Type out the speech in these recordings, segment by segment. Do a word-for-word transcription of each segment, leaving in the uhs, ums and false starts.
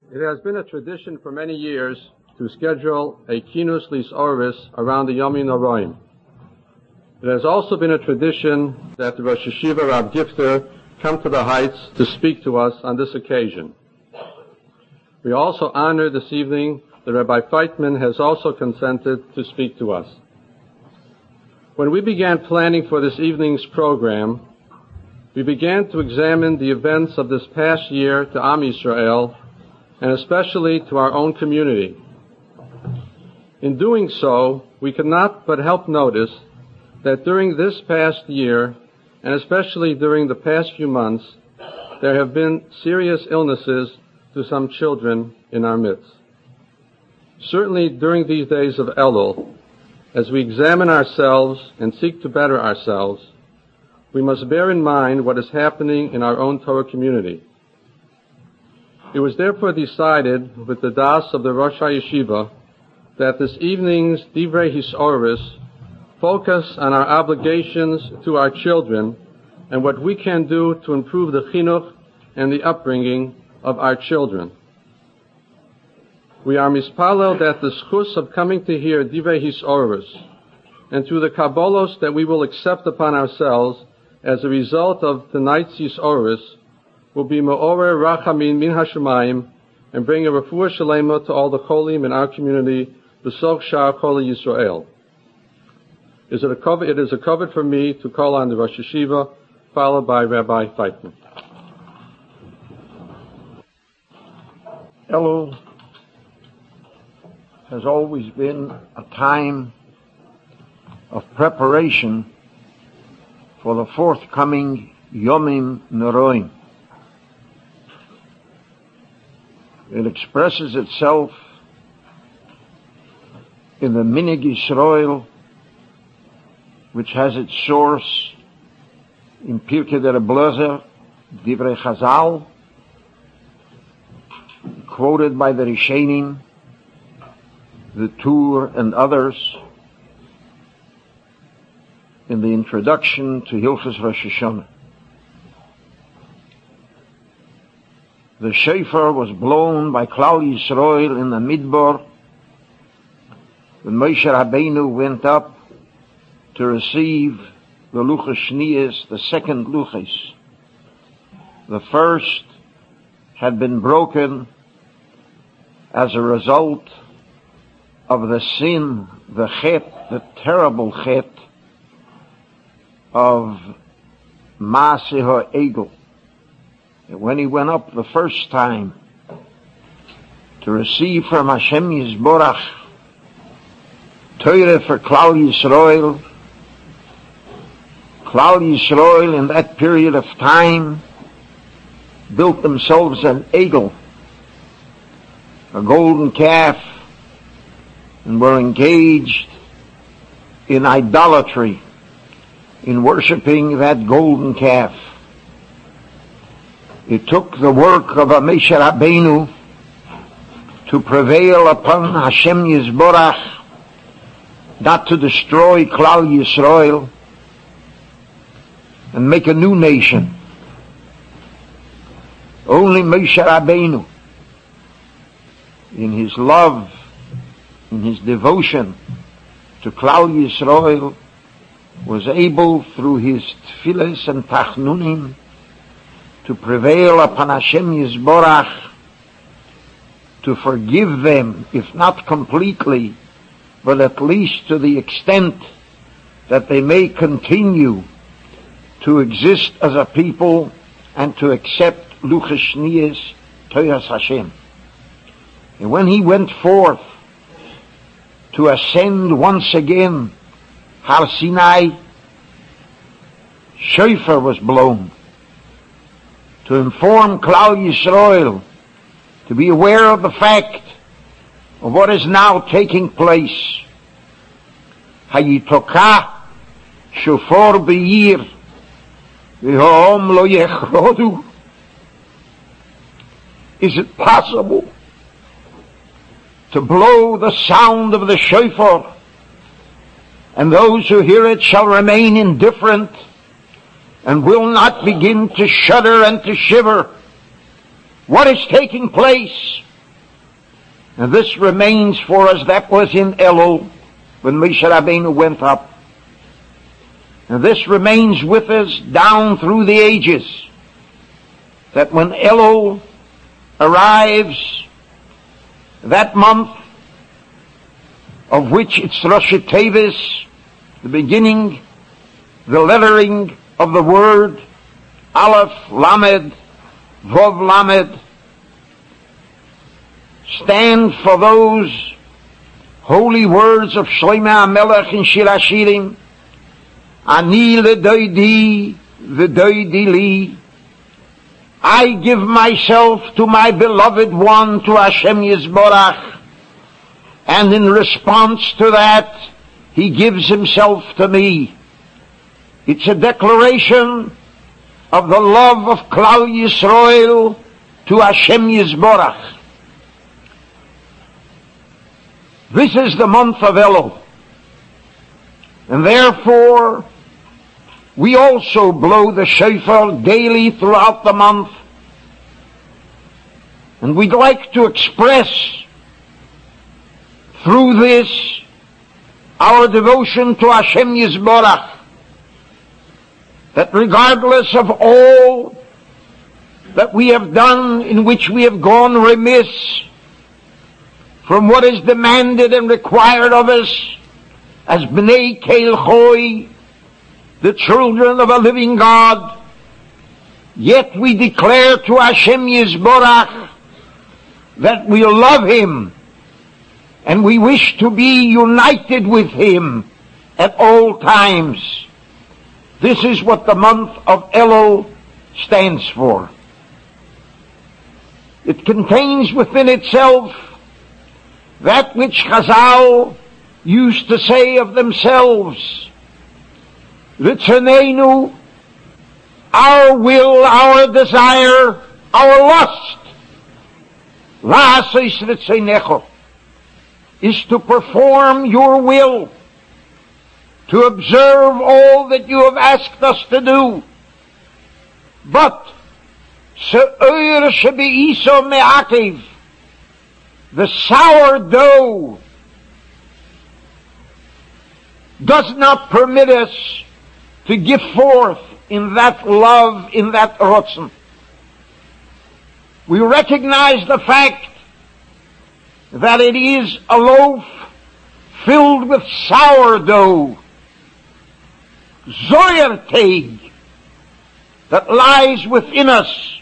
It has been a tradition for many years to schedule a Kinus Lis Oris around the Yomim Noraim. It has also been a tradition that the Rosh Yeshiva Rav Gifter come to the Heights to speak to us on this occasion. We also honor this evening that Rabbi Feitman has also consented to speak to us. When we began planning for this evening's program, we began to examine the events of this past year to Am Yisrael, and especially to our own community. In doing so, we could not but help notice that during this past year, and especially during the past few months, there have been serious illnesses to some children in our midst. Certainly during these days of Elul, as we examine ourselves and seek to better ourselves, we must bear in mind what is happening in our own Torah community. It was therefore decided, with the das of the Rosh HaYeshiva, that this evening's Divrei Hisoris focus on our obligations to our children and what we can do to improve the chinuch and the upbringing of our children. We are mispalel that the schus of coming to hear Divrei Hisoris and through the Kabbalos that we will accept upon ourselves as a result of tonight's Hisoris will be Me'orer Rachamin Min Hashemayim and bring a refuah shalema to all the cholim in our community, B'soch Shar Chol Yisrael. Is it a cover, it is a cover for me to call on the Rosh Yeshiva, followed by Rabbi Feitman. Elul has always been a time of preparation for the forthcoming Yomim Noraim. It expresses itself in the Minig Yisrael, which has its source in Pirkei de Reb Eliezer, Divrei Chazal, quoted by the Rishonim, the Tur and others, in the introduction to Hilchos Rosh Hashanah. The shofar was blown by Klal Yisrael in the Midbar when Moshe Rabbeinu went up to receive the Luchos Shniyos, the second Luchos. The first had been broken as a result of the sin, the chet, the terrible chet of Maaseh HaEgel. When he went up the first time to receive from Hashem Yisborach Torah for Klal Yisrael, Klal Yisrael in that period of time built themselves an egel, a golden calf, and were engaged in idolatry, in worshiping that golden calf. It took the work of Moshe Rabbeinu to prevail upon Hashem Yisborach not to destroy Klal Yisrael and make a new nation. Only Moshe Rabbeinu, in his love, in his devotion to Klal Yisrael, was able through his tefillas and tachnunim to prevail upon Hashem Yisborach to forgive them, if not completely, but at least to the extent that they may continue to exist as a people and to accept Luchos Shniyos, Toras Hashem. And when he went forth to ascend once again Har Sinai, shofar was blown to inform Klal Yisrael to be aware of the fact of what is now taking place. Hayitokah shofar be'ir v'ha'om lo yechrodu. Is it possible to blow the sound of the shofar and those who hear it shall remain indifferent and will not begin to shudder and to shiver? What is taking place? And this remains for us. That was in Elul when Moshe Rabbeinu went up. And this remains with us down through the ages. That when Elul arrives, that month of which it's Rosh Tevis, the beginning, the lettering of the word, Aleph, Lamed, Vov, Lamed, stand for those holy words of Shlomo HaMelech in Shir HaShirim, Ani ledoidi v'doidi li. I give myself to my beloved one, to Hashem Yisborach, and in response to that, he gives himself to me. It's a declaration of the love of Klal Yisrael to Hashem Yisborach. This is the month of Elul. And therefore, we also blow the shofar daily throughout the month. And we'd like to express through this our devotion to Hashem Yisborach, that regardless of all that we have done in which we have gone remiss from what is demanded and required of us as Bnei Kel Choi, the children of a living God, yet we declare to Hashem Yisborach that we love Him and we wish to be united with Him at all times. This is what the month of Elul stands for. It contains within itself that which Chazal used to say of themselves, Ritzoneinu, our will, our desire, our lust, La'asos Ritzonecho, is to perform your will, to observe all that you have asked us to do. But, Se'oir Shebe'iso Me'akev, the sourdough does not permit us to give forth in that love, in that rotzen. We recognize the fact that it is a loaf filled with sourdough, Zoyerteig, that lies within us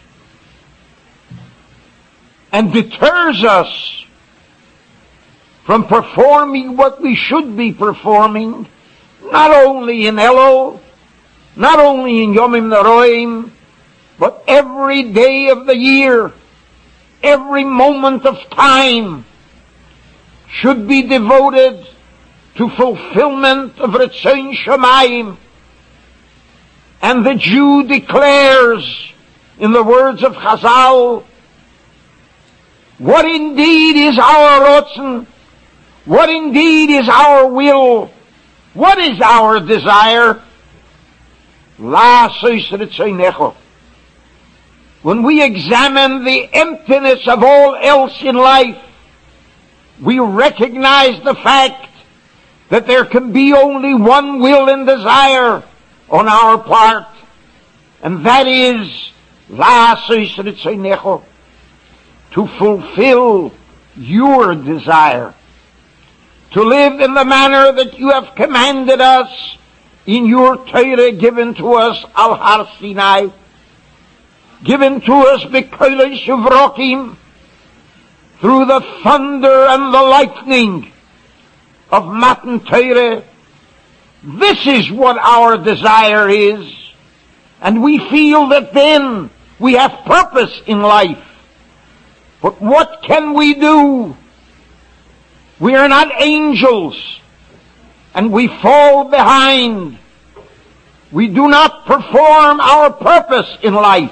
and deters us from performing what we should be performing, not only in Elul, not only in Yomim Noraim, but every day of the year, every moment of time should be devoted to fulfillment of Ritzon Shamayim. And the Jew declares, in the words of Chazal, what indeed is our rotzen? What indeed is our will? What is our desire? La'asos Ritzonecho. When we examine the emptiness of all else in life, we recognize the fact that there can be only one will and desire on our part, and that is La'asos Ritzonecho, to fulfill your desire, to live in the manner that you have commanded us in your Torah given to us Al Har Sinai, given to us B'Kolos Uvrokim, through the thunder and the lightning of Matan Torah. This is what our desire is, and we feel that then we have purpose in life. But what can we do? We are not angels, and we fall behind. We do not perform our purpose in life.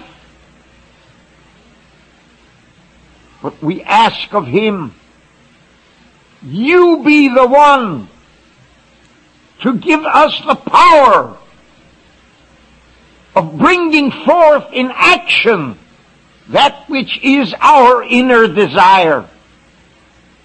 But we ask of Him, you be the one to give us the power of bringing forth in action that which is our inner desire.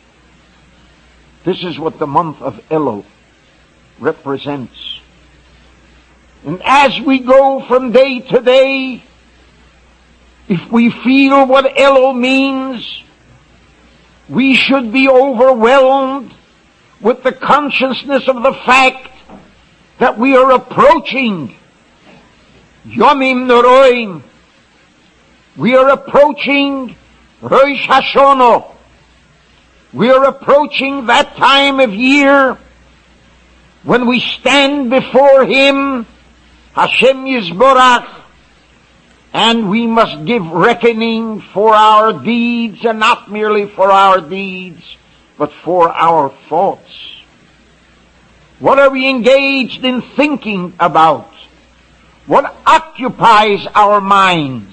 This is what the month of Elul represents. And as we go from day to day, if we feel what Elul means, we should be overwhelmed with the consciousness of the fact that we are approaching Yomim Noroim. We are approaching Rosh Hashanah. We are approaching that time of year when we stand before Him, Hashem Yisborach, and we must give reckoning for our deeds, and not merely for our deeds, but for our thoughts. What are we engaged in thinking about? What occupies our minds?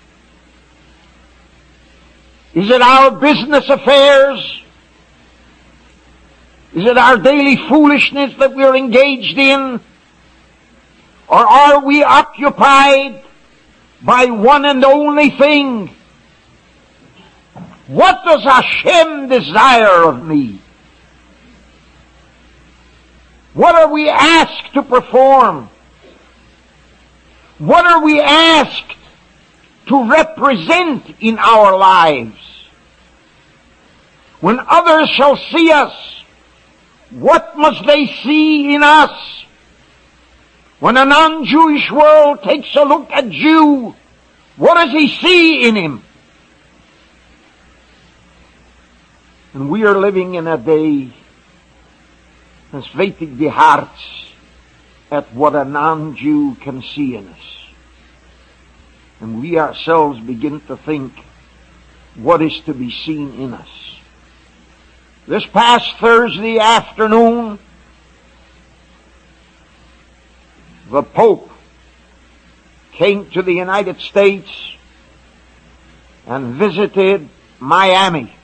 Is it our business affairs? Is it our daily foolishness that we are engaged in? Or are we occupied by one and only thing? What does Hashem desire of me? What are we asked to perform? What are we asked to represent in our lives? When others shall see us, what must they see in us? When a non-Jewish world takes a look at Jew, what does he see in him? And we are living in a day as waiting the hearts at what a non-Jew can see in us. And we ourselves begin to think what is to be seen in us. This past Thursday afternoon, the Pope came to the United States and visited Miami.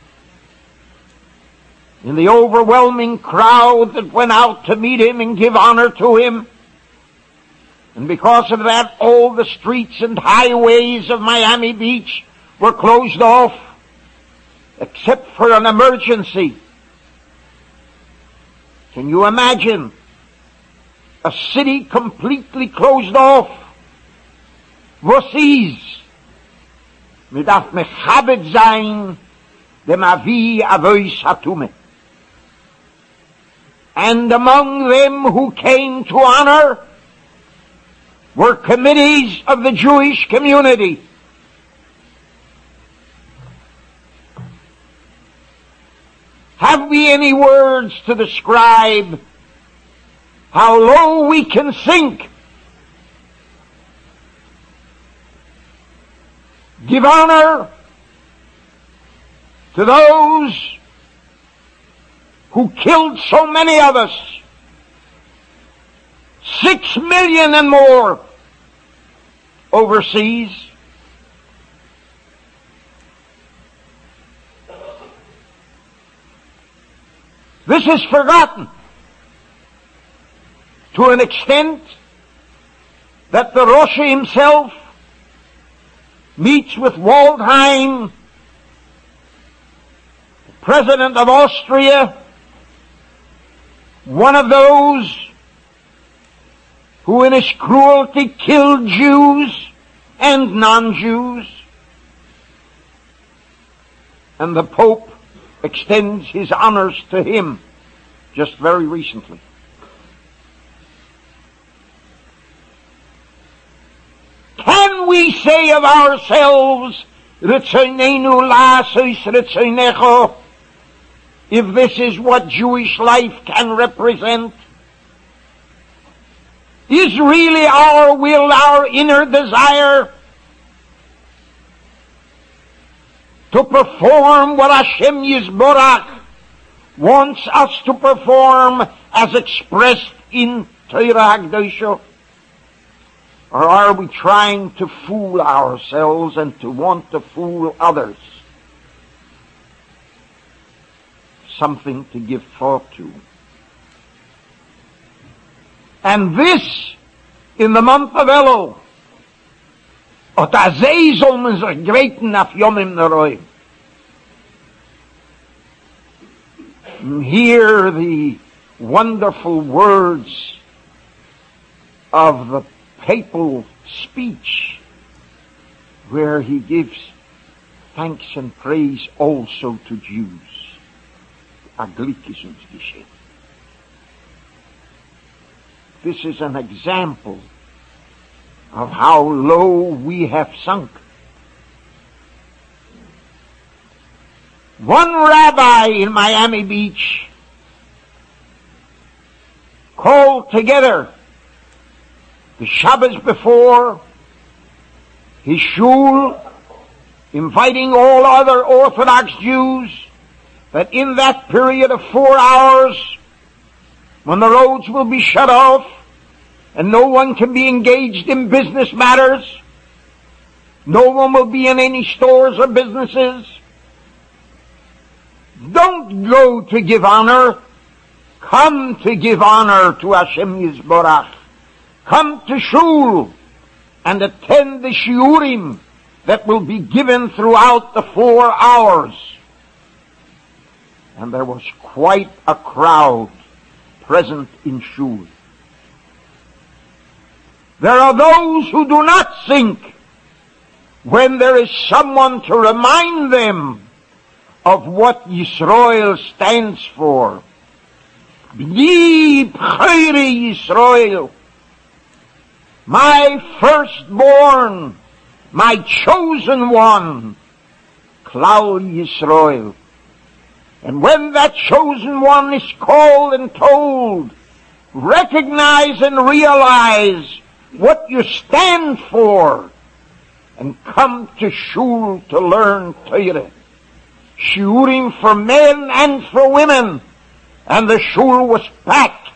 In the overwhelming crowd that went out to meet him and give honor to him, and because of that, all the streets and highways of Miami Beach were closed off, except for an emergency. Can you imagine a city completely closed off? Was ist? Mir darf mechabed sein dem Avi Avois Hatume. And among them who came to honor were committees of the Jewish community. Have we any words to describe how low we can sink? Give honor to those who killed so many of us. Six million and more overseas. This is forgotten to an extent that the Rosh himself meets with Waldheim, the President of Austria, one of those who in his cruelty killed Jews and non-Jews. And the Pope extends his honors to him just very recently. Can we say of ourselves, Ritzoneinu la'asos ritzonecho, if this is what Jewish life can represent? Is really our will, our inner desire to perform what Hashem Yisborach wants us to perform as expressed in Torah HaKdosha? Or are we trying to fool ourselves and to want to fool others? Something to give thought to. And this, in the month of Elul, ot azay soll man sich greiten auf Yomim Noroim. and hear the wonderful words of the papal speech where he gives thanks and praise also to Jews. A Glück ist uns geschehen. This is an example of how low we have sunk. One rabbi in Miami Beach called together the Shabbos before his shul, inviting all other Orthodox Jews, that in that period of four hours, when the roads will be shut off and no one can be engaged in business matters, no one will be in any stores or businesses, don't go to give honor, come to give honor to Hashem Yisborach. Come to shul and attend the shiurim that will be given throughout the four hours. And there was quite a crowd present in shul. There are those who do not think when there is someone to remind them of what Yisrael stands for. B'ni B'chayri Yisrael, my firstborn, my chosen one, Klal Yisrael. And when that chosen one is called and told, recognize and realize what you stand for, and come to shul to learn Torah. Shiurim for men and for women, and the shul was packed.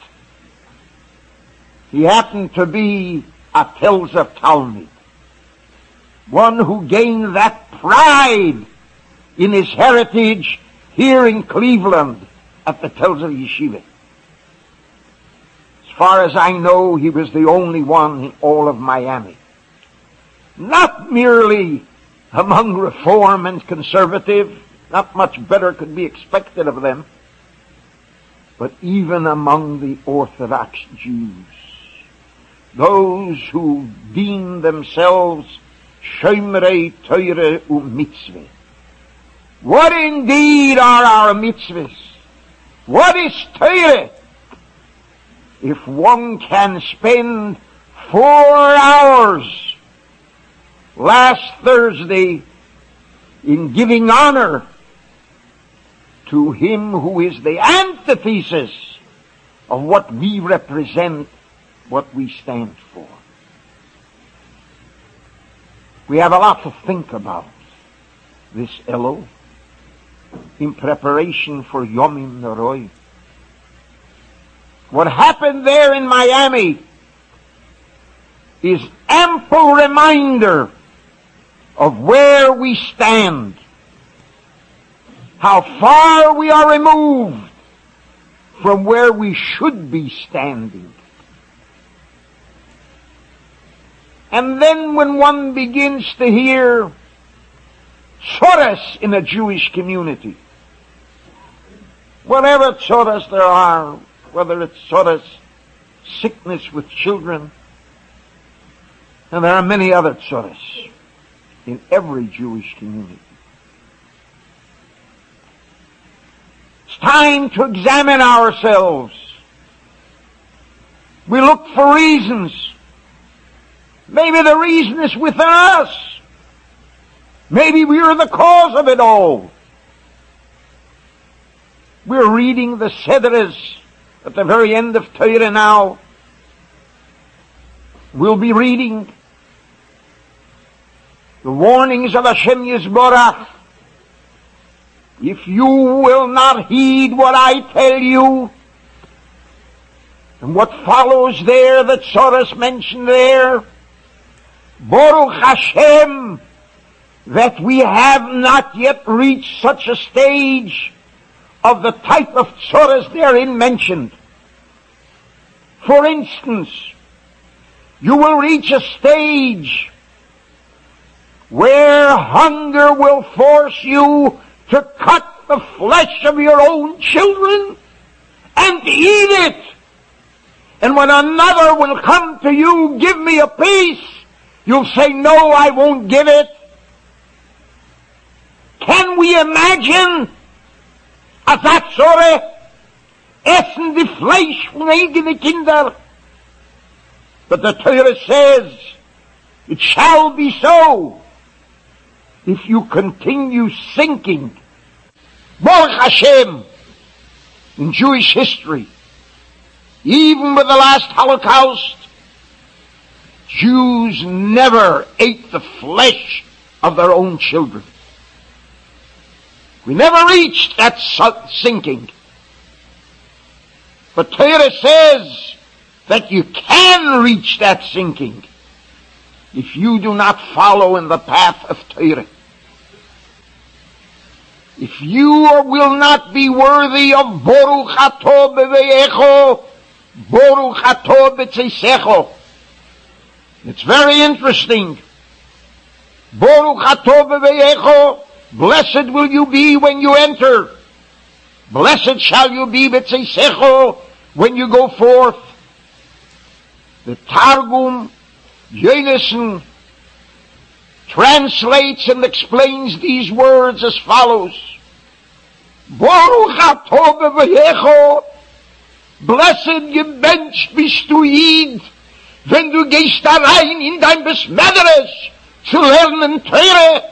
He happened to be a Telzer Talmud, one who gained that pride in his heritage here in Cleveland at the Telzer Yeshiva. As far as I know, he was the only one in all of Miami. Not merely among Reform and Conservative, not much better could be expected of them, but even among the Orthodox Jews, those who deem themselves Shomrei Torah u'Mitzvah. What indeed are our mitzvahs? What is Torah? If one can spend four hours last Thursday in giving honor to him who is the antithesis of what we represent, what we stand for. We have a lot to think about this Elul in preparation for Yomim Noroi. What happened there in Miami is ample reminder of where we stand, how far we are removed from where we should be standing. And then when one begins to hear tzoras in a Jewish community, whatever tzoras there are, whether it's tzoras, sickness with children, and there are many other tzoras in every Jewish community. It's time to examine ourselves. We look for reasons. Maybe the reason is within us. Maybe we are the cause of it all. We're reading the Sedras at the very end of Torah now. We'll be reading the warnings of Hashem Yisborach. If you will not heed what I tell you, and what follows there, that Tzoras mentioned there, Baruch Hashem, that we have not yet reached such a stage of the type of tzoras therein mentioned. For instance, you will reach a stage where hunger will force you to cut the flesh of your own children and eat it. And when another will come to you, give me a piece, you'll say, no, I won't give it. Can we imagine a Zatzore essen die Fleisch von eigenen Kinder? But the Torah says, it shall be so if you continue sinking. Baruch Hashem, in Jewish history, even with the last Holocaust, Jews never ate the flesh of their own children. We never reached that sinking. But Torah says that you can reach that sinking if you do not follow in the path of Torah. If you will not be worthy of Baruch Atah b've'echo, Baruch Atah b'tzeisecho. It's very interesting. Baruch Atah b've'echo, blessed will you be when you enter. Blessed shall you be b'tzeisecho when you go forth. The Targum, Yonason, translates and explains these words as follows. Baruch Atah b've'echo, blessed gebencht bist du Yid, wenn du gehst da rein in dein Besmederes zu lernen Teure.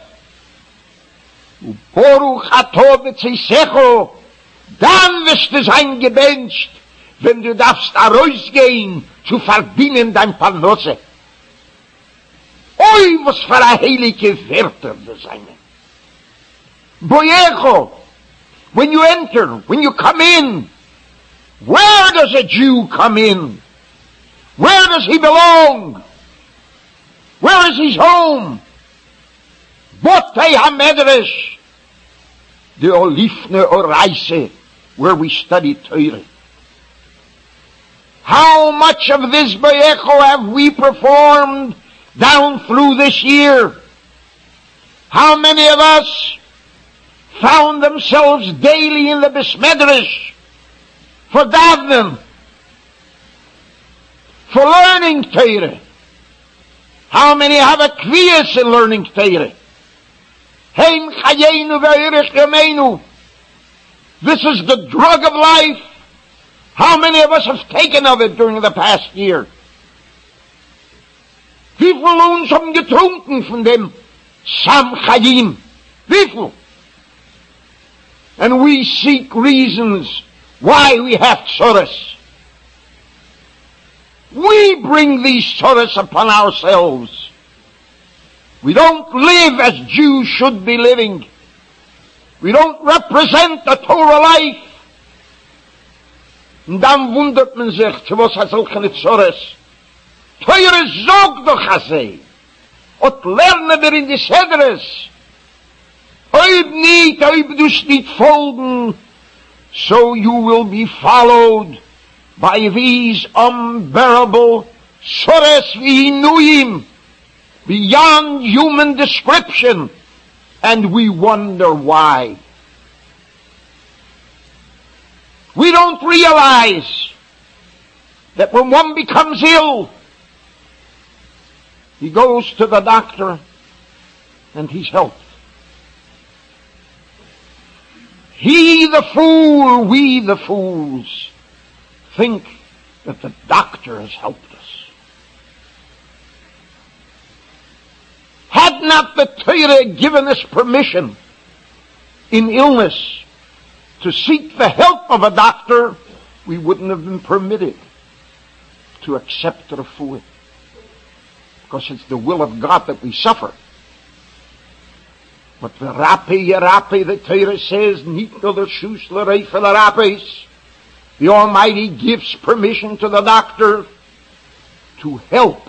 Baruch Atah b'tzeisecho, dann wirst du sein gebencht, wenn du darfst da rausgehen zu verdienen dein Parnasse. Oi, was für a heilige Wörter das seine. Boyecho, when you enter, when you come in, where does a Jew come in? Where does he belong? Where is his home? Botei HaMedrash, the Olifne Oraise, where we study Torah. How much of this Boyecho have we performed down through this year? How many of us found themselves daily in the Besmedrish for davening, for learning Torah? How many have a kviyas in learning Torah? Heim chayenu ve'irich yameinu. This is the drug of life. How many of us have taken of it during the past year? Wie viel uns haben getrunken von dem Sam Chayim? Wie viel? And we seek reasons why we have tzoros. We bring these tzoros upon ourselves. We don't live as Jews should be living. We don't represent the Torah life. Und dann wundert man sich, zu was hat solche tzoros. Teure sog doch hasei. Und lernen wir in die Sedres. Oib nicht, oib dus nicht folgen, so you will be followed by these unbearable tzoros v'inuyim, beyond human description, and we wonder why. We don't realize that when one becomes ill, he goes to the doctor and he's helped. He the fool, we the fools, think that the doctor has helped us. Had not the Torah given us permission in illness to seek the help of a doctor, we wouldn't have been permitted to accept refuah. Because it's the will of God that we suffer. But the Rapi Yerapi, the Torah says, Nit no the Shus l'rei for the Rapis. The Almighty gives permission to the doctor to help.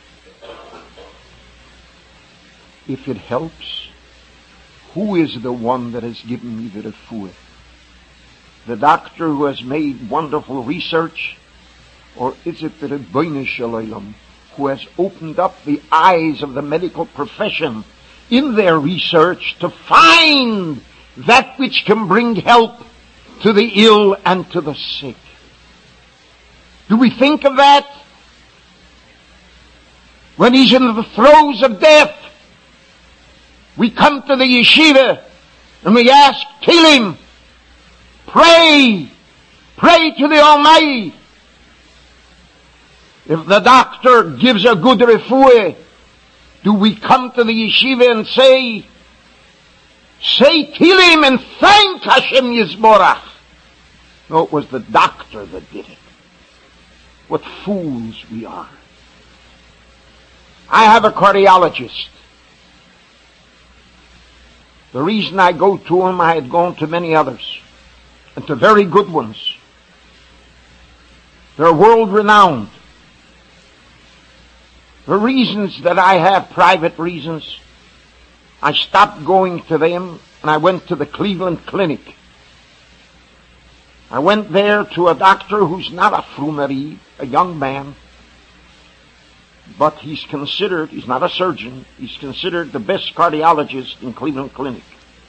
If it helps, who is the one that has given me the refuah? The doctor who has made wonderful research? Or is it the Rebbeinu Shalom who has opened up the eyes of the medical profession in their research to find that which can bring help to the ill and to the sick. Do we think of that? When he's in the throes of death, we come to the yeshiva and we ask, kill him. Pray. Pray to the Almighty. If the doctor gives a good refuah, do we come to the yeshiva and say, say kill him and thank Hashem Yisborach? No, it was the doctor that did it. What fools we are. I have a cardiologist. The reason I go to him, I had gone to many others, and to very good ones. They're world-renowned. The reasons that I have, private reasons, I stopped going to them, and I went to the Cleveland Clinic. I went there to a doctor who's not a frumerie, a young man, but he's considered, he's not a surgeon, he's considered the best cardiologist in Cleveland Clinic.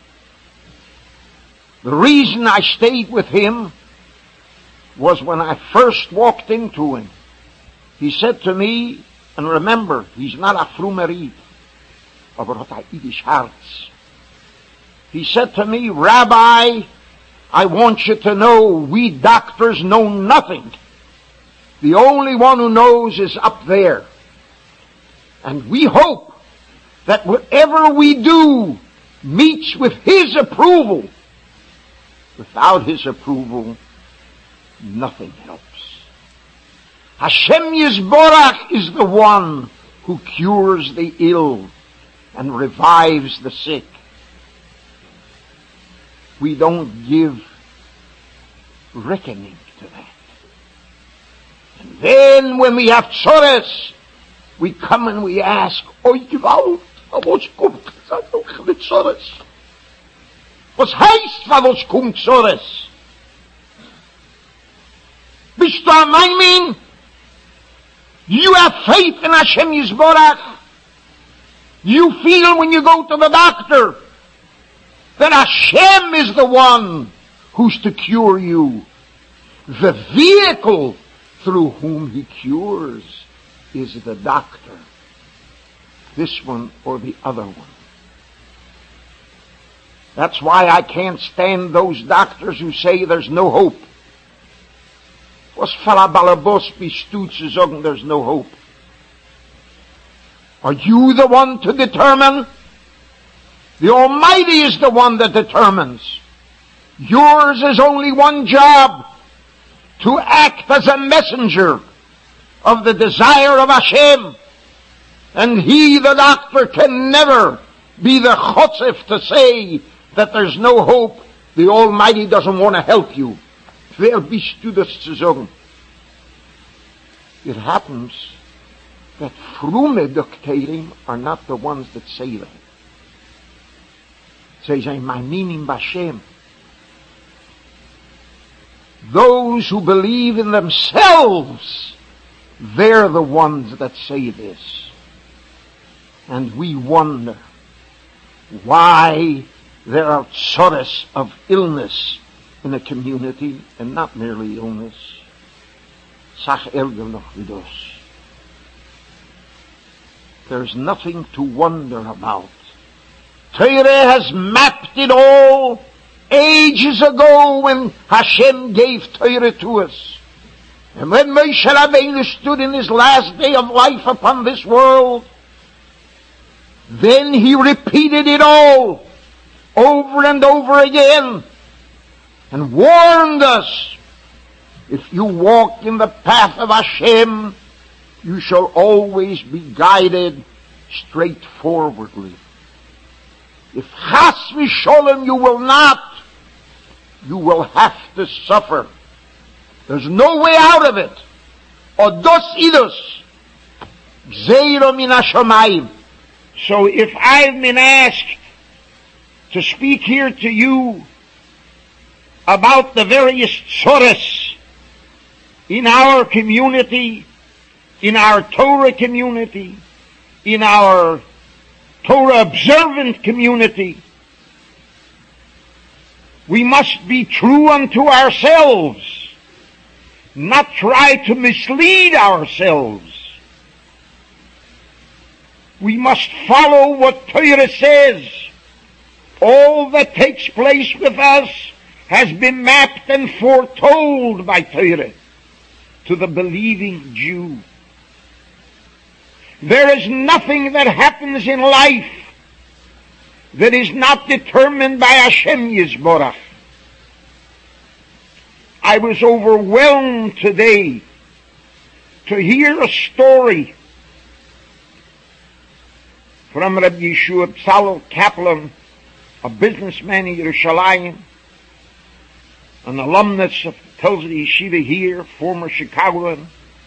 The reason I stayed with him was when I first walked into him. He said to me, and remember, he's not a frumerie, aber hat a Yiddish Herz. He said to me, Rabbi, I want you to know we doctors know nothing. The only one who knows is up there. And we hope that whatever we do meets with His approval. Without His approval, nothing helps. Hashem Yisborach is the one who cures the ill and revives the sick. We don't give reckoning to that. And then when we have tzores, we come and we ask, Oy gewalt, was kommt mit tzores? Was heißt, was kommt tzores? Bist du am Eimin? You have faith in Hashem Yisborach. You feel when you go to the doctor that Hashem is the one who's to cure you. The vehicle through whom He cures is the doctor. This one or the other one. That's why I can't stand those doctors who say there's no hope. Was falabalabos bist du zu sagen there's no hope? Are you the one to determine? The Almighty is the one that determines. Yours is only one job, to act as a messenger of the desire of Hashem. And He, the doctor, can never be the chotzef to say that there's no hope. The Almighty doesn't want to help you. Wer bist du das zu sagen? It happens that frume doktorim are not the ones that say that. Say, say, my meaning b'Hashem. Those who believe in themselves, they're the ones that say this. And we wonder why there are tzores of illness in a community, and not merely illness. Sach elger noch vidos. There's nothing to wonder about. Torah has mapped it all ages ago when Hashem gave Torah to us. And when Moshe Rabbeinu stood in his last day of life upon this world, then he repeated it all over and over again and warned us, if you walk in the path of Hashem, you shall always be guided straightforwardly. If chas v'sholem you will not, you will have to suffer. There's no way out of it. Odos idus, gzeiro min hashamayim. So if I've been asked to speak here to you about the various tzores in our community, in our Torah community, in our Torah observant community, We must be true unto ourselves, not try to mislead ourselves. We must follow what Torah says. All that takes place with us has been mapped and foretold by Torah to the believing Jew. There is nothing that happens in life that is not determined by Hashem Yisborach. I was overwhelmed today to hear a story from Rabbi Yeshua Psalel Kaplan, a businessman in Yerushalayim, an alumnus of Telz Yeshiva here, former Chicagoan,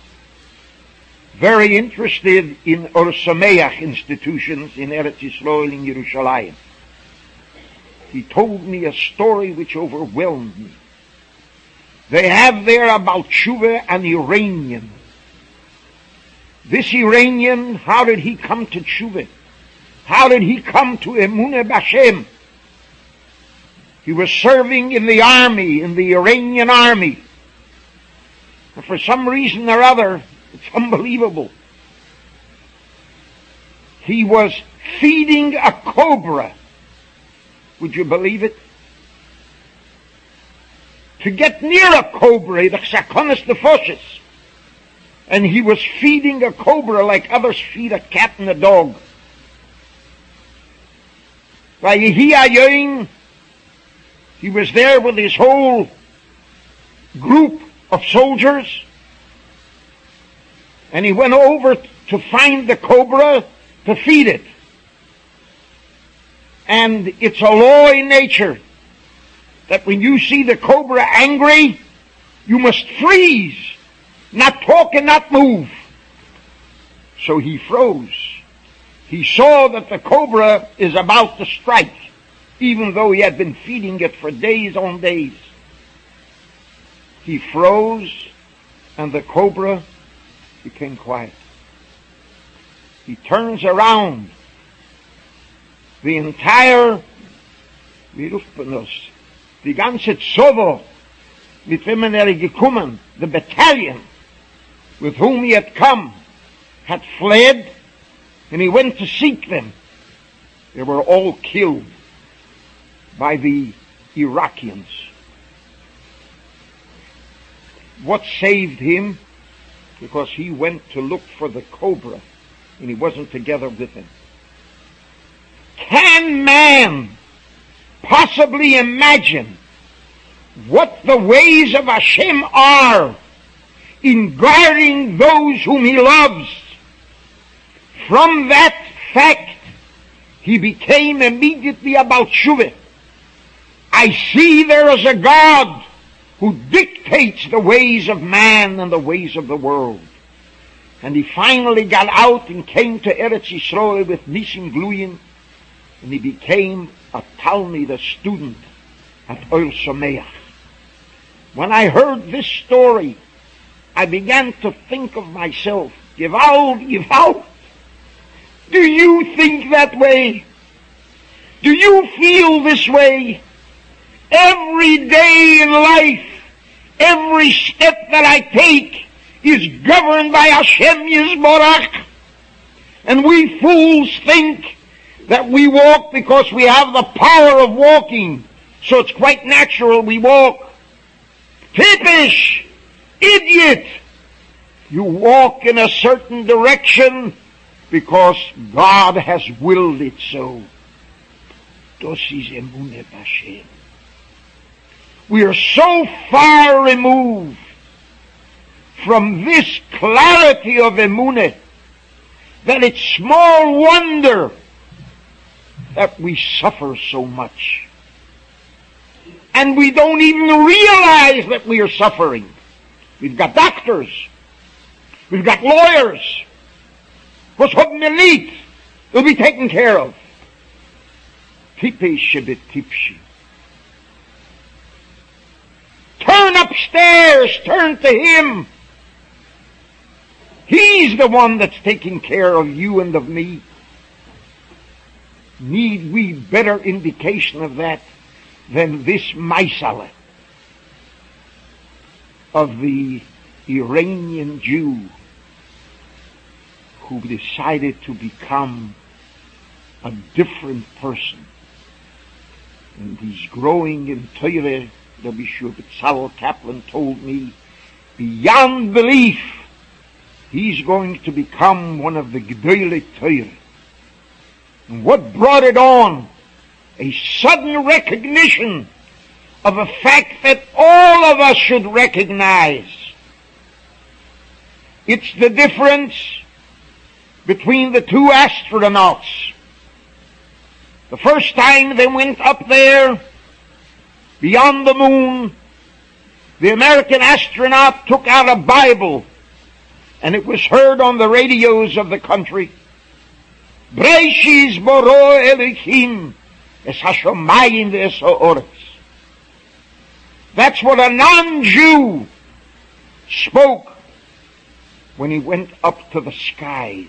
very interested in Or Sameach institutions in Eretz Yisrael in Yerushalayim. He told me a story which overwhelmed me. They have there about Tshuva an Iranian. This Iranian, how did he come to Tshuva? How did he come to Emunah B'Hashem? He was serving in the army, in the Iranian army. And for some reason or other, it's unbelievable, he was feeding a cobra. Would you believe it? To get near a cobra, the sakonis nefoshes. And he was feeding a cobra like others feed a cat and a dog. He was there with his whole group of soldiers, and he went over to find the cobra to feed it. And it's a law in nature that when you see the cobra angry, you must freeze, not talk and not move. So he froze. He saw that the cobra is about to strike, even though he had been feeding it for days on days. He froze, and the cobra became quiet. He turns around. The entire Mirufpanos, the ganze Tzovo, mit wem er gekommen, the battalion with whom he had come, had fled, and he went to seek them. They were all killed by the Iraqians. What saved him? Because he went to look for the cobra, and he wasn't together with them. Can man possibly imagine what the ways of Hashem are in guarding those whom he loves? From that fact, he became immediately about Shuvah. I see there is a God who dictates the ways of man and the ways of the world. And he finally got out and came to Eretz Yisrael with Nisim Gluyim, and he became a Talmid, a student at Or Sameach. When I heard this story, I began to think of myself, Gewalt, Gewalt, do you think that way? Do you feel this way? Every day in life, every step that I take is governed by Hashem Yisborach. And we fools think that we walk because we have the power of walking, so it's quite natural we walk. Typisch, idiot! You walk in a certain direction because God has willed it so. Das ist Emunah B'Hashem. We are so far removed from this clarity of Emunah that it's small wonder that we suffer so much. And we don't even realize that we are suffering. We've got doctors. We've got lawyers. Was haben wir nicht? Will be taken care of. Tipish betipshi. Turn upstairs, turn to him. He's the one that's taking care of you and of me. Need we better indication of that than this Maisale of the Iranian Jew who decided to become a different person. And he's growing in Torah. The Bishop Tzalel Kaplan told me, beyond belief, he's going to become one of the Gedolei Torah. And what brought it on? A sudden recognition of a fact that all of us should recognize. It's the difference between the two astronauts. The first time they went up there, beyond the moon, the American astronaut took out a Bible, and it was heard on the radios of the country. Breishis boro Elohim es hashomayim ve'es ha'oretz. That's what a non-Jew spoke when he went up to the skies.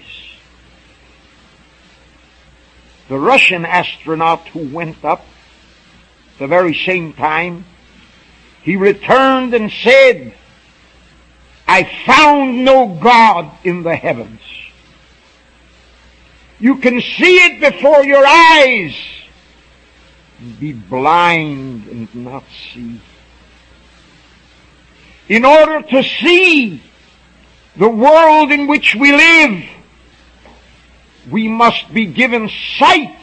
The Russian astronaut who went up the very same time, he returned and said, I found no God in the heavens. You can see it before your eyes, be blind and not see. In order to see the world in which we live, we must be given sight.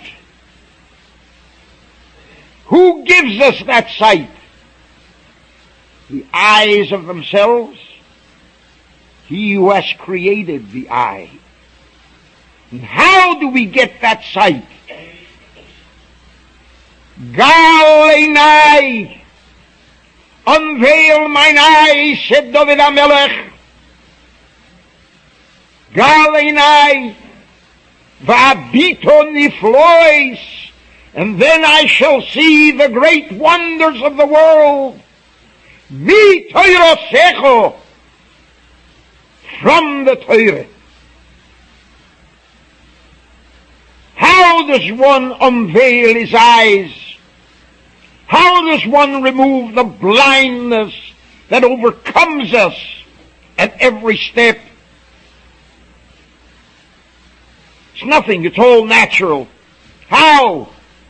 Who gives us that sight? The eyes of themselves? He who has created the eye. And how do we get that sight? Gal einai, unveil mine eyes, said David HaMelech. Gal einai, va'abito niflois, and then I shall see the great wonders of the world. Mi Toirosecho, from the Torah. How does one unveil his eyes? How does one remove the blindness that overcomes us at every step? It's nothing, it's all natural. How?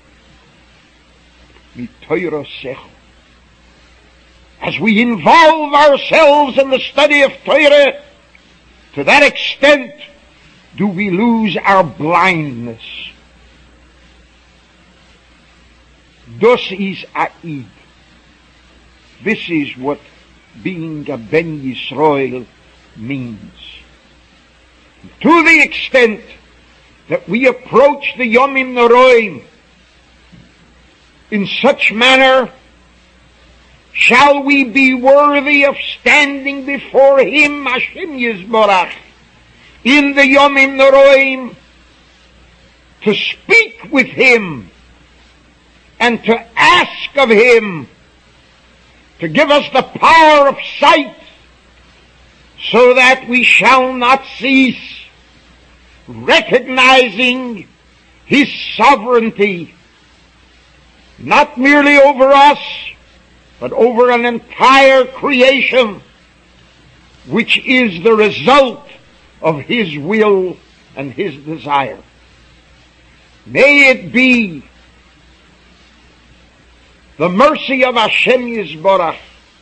As we involve ourselves in the study of Torah, to that extent do we lose our blindness. Das is Aid. This is what being a Ben Yisrael means. To the extent that we approach the Yomim Noroim in such manner, shall we be worthy of standing before Him, Hashem Yisborach, in the Yomim Noroim, to speak with Him and to ask of Him to give us the power of sight so that we shall not cease recognizing His sovereignty, not merely over us, but over an entire creation, which is the result of His will and His desire. May it be the mercy of Hashem Yisborach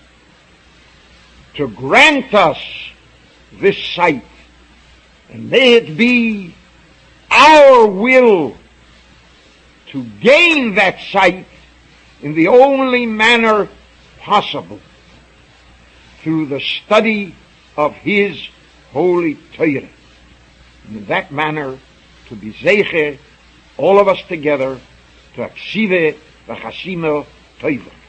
to grant us this sight, and may it be our will to gain that sight in the only manner possible, through the study of His holy Torah. And in that manner, to be zeiche, all of us together, to aksive v'chasimo toiva.